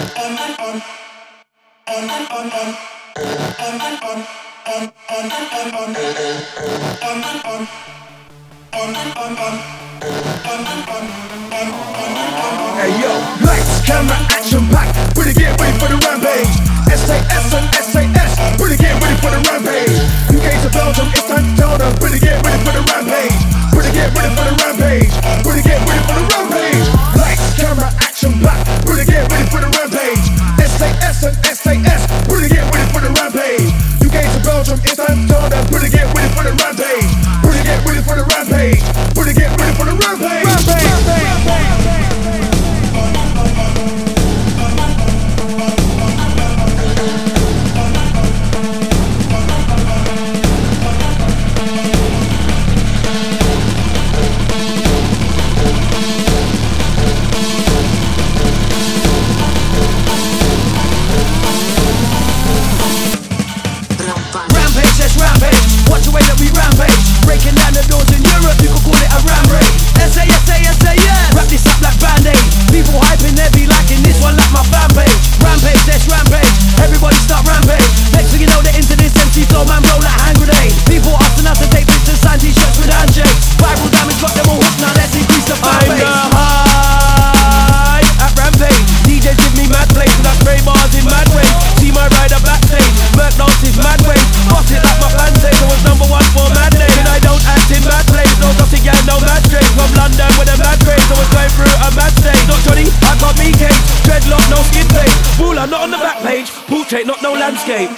Hey yo, lights, camera, action pack. Really get ready for the rampage. SAS and SAS, really get ready for the rampage. UK to Belgium, it's time to tell them. Really get ready for the rampage. Really get ready for the rampage. Really get ready for the rampage. Lights, camera, action pack. Really get ready for the rampage. SAS and SAS, really get ready for the rampage. UK to Belgium, it's time to tell them. Really get ready for the rampage. Really get ready for the rampage. Really get ready for the rampage. Watch the way that we rampage. Breaking down the doors in Europe, you could call it a ram raid. S-A-S-A-S-A-S, wrap this up like Band-Aid. People hyping, they be liking this one like my fan page. Rampage, that's rampage, everybody start rampage. Next thing you know, they're into this MC flow, man, roll like hand grenade. People asking us to take pictures, sign t-shirts with handshakes. Viral damage, got them all hooked, now let's increase the fan base. I'm the high at rampage. DJs give me mad plays, and I spray bars in mad ways. See my rider backstage, Merc dances mad ways. Boss it like my fans say, I was number one for mad days. And I don't act in mad plays, no gossip, yeah, no mad trades. From London with a mad craze, I was going through a mad stage. Not Johnny, I got me cage, dreadlock, no skin face. Baller, not on the back page, portrait, not no landscape.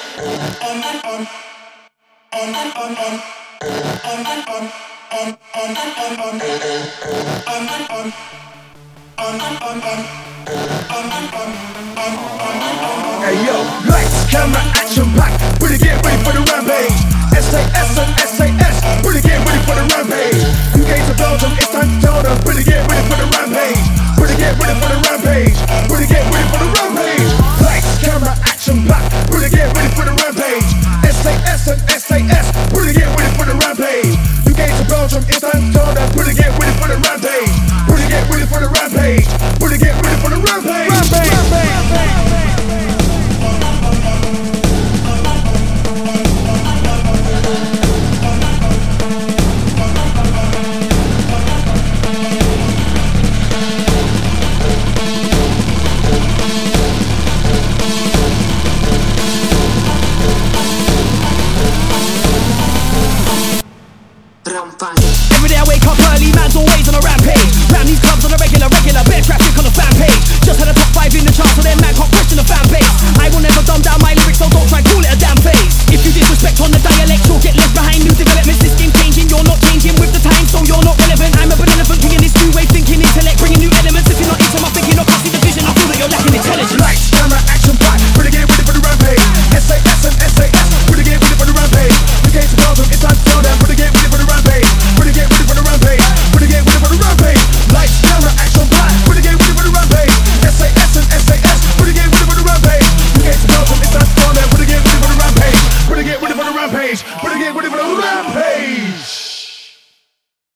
Hey yo, lights, camera, action pack. Really get ready for the rampage. SAS and SAS, really get ready for the rampage. UK to Belgium, it's time to tell them. Really get ready for the rampage. Really get ready for the rampage.